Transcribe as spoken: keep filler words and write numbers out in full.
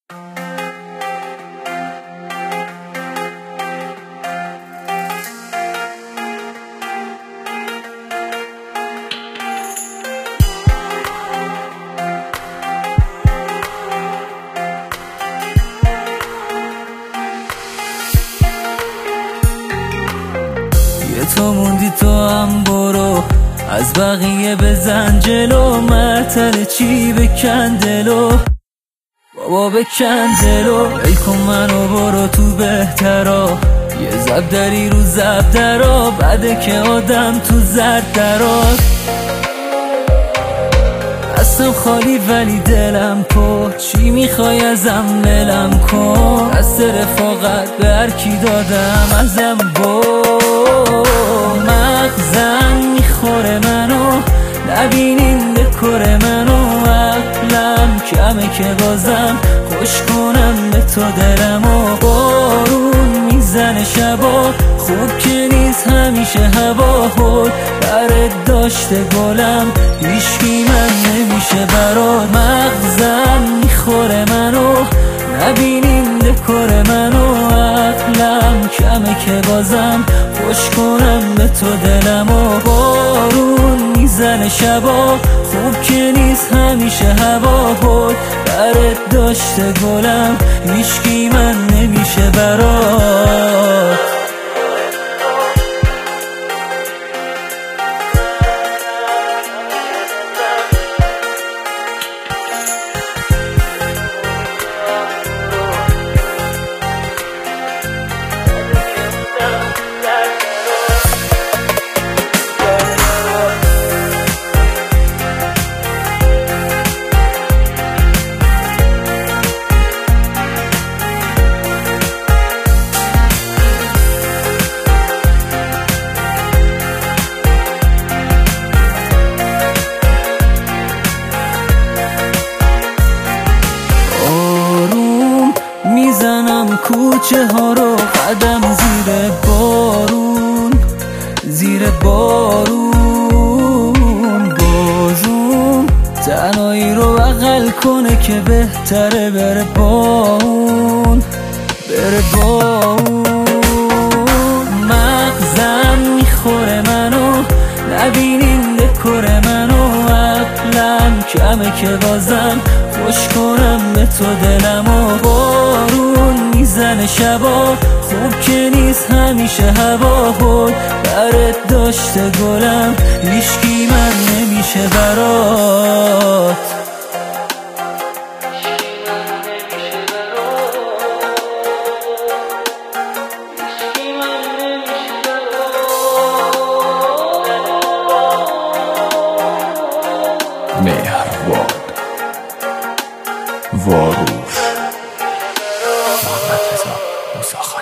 تو موندی تو هم برو، از بقیه بزن جلو، معطل چی بکن دلو، بابا بکن دلو. ای کن منو برو تو بهترا، یه زب داری رو زب درا، بعده که آدم تو زرد درات. دستم خالی ولی دلم پر، چی میخوای ازم ملم کن، دست رفاقت به هر کی دادم ازم برو. مغزم میخوره منو، نبینین دکور منو، عقلم کمه که بازم خوش کنم به تو دلمو. بارون میزنه شبا، خوب که نیست همیشه هوا، هل برت داشته گلم، هیچکی من نمیشه برات. مغزم میخوره منو، نبینیم دکور منو، عقلم کمه که بازم خوش کنم به تو دلمو. بارون میزنه شبا، خوب که نیست همیشه هوا، هل برت داشته گلم، هیچکی من نمیشه برات. میزنم کوچه ها رو قدم زیر بارون، زیر بارون. بازوم تنهایی رو بغل کنه که بهتره بره با اون، بره با اون. مغزم میخوره منو، نبینین دکور منو، عقلم کمه که بازم خوش کنم به تو دلمو. بارون میزنه شبا، خوب که نیست همیشه هوا، هل برت داشته گلم، هیچکی من نمیشه برات. مهربان واروش محمد رضا موسیقی.